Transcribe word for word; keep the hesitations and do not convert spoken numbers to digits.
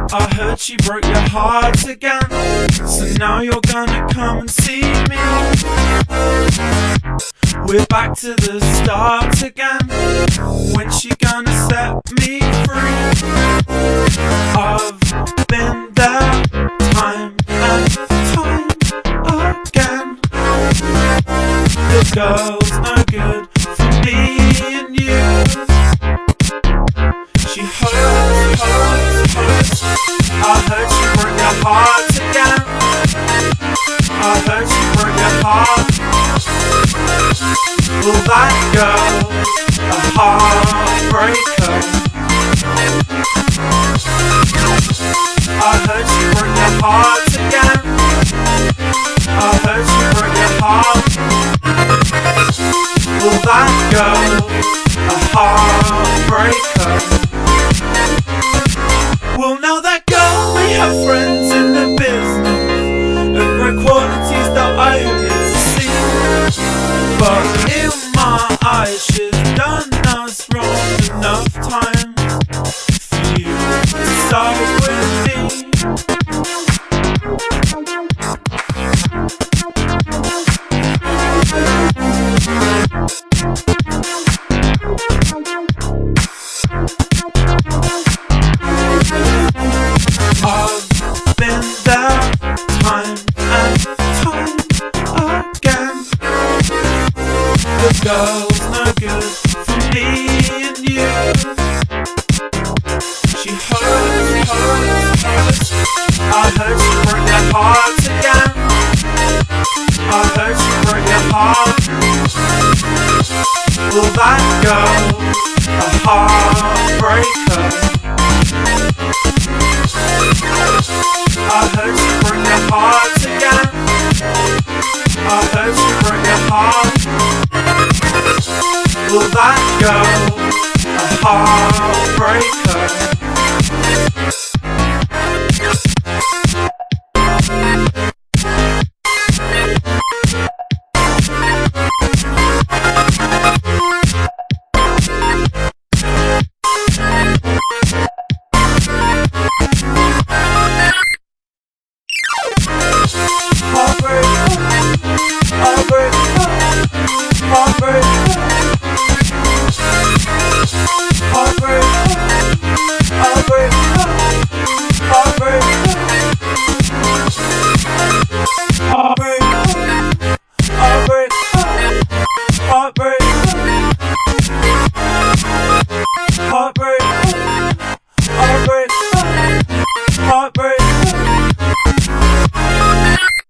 I heard she broke your heart again, so now you're gonna come and see me. We're back to the start again. When's she gonna set me free? I've been there time and time again. The girl's no good for me and you. She hurts, hurts, hurts. I heard she broke your heart again. I heard she broke your heart. Well, that girl's a heartbreaker. I heard she broke your heart again. I heard she broke your heart. Well, that girl's a heartbreaker. Well, now that girl may have friends in the business and great qualities that I have yet to see, but in my eyes she's done us wrong enough times for you to side with me. I've been there time and time again. The girl's no good for me and you. She hurts, hurts, hurts. I heard she broke your heart again. I heard she broke your heart. Well, that girl's a heart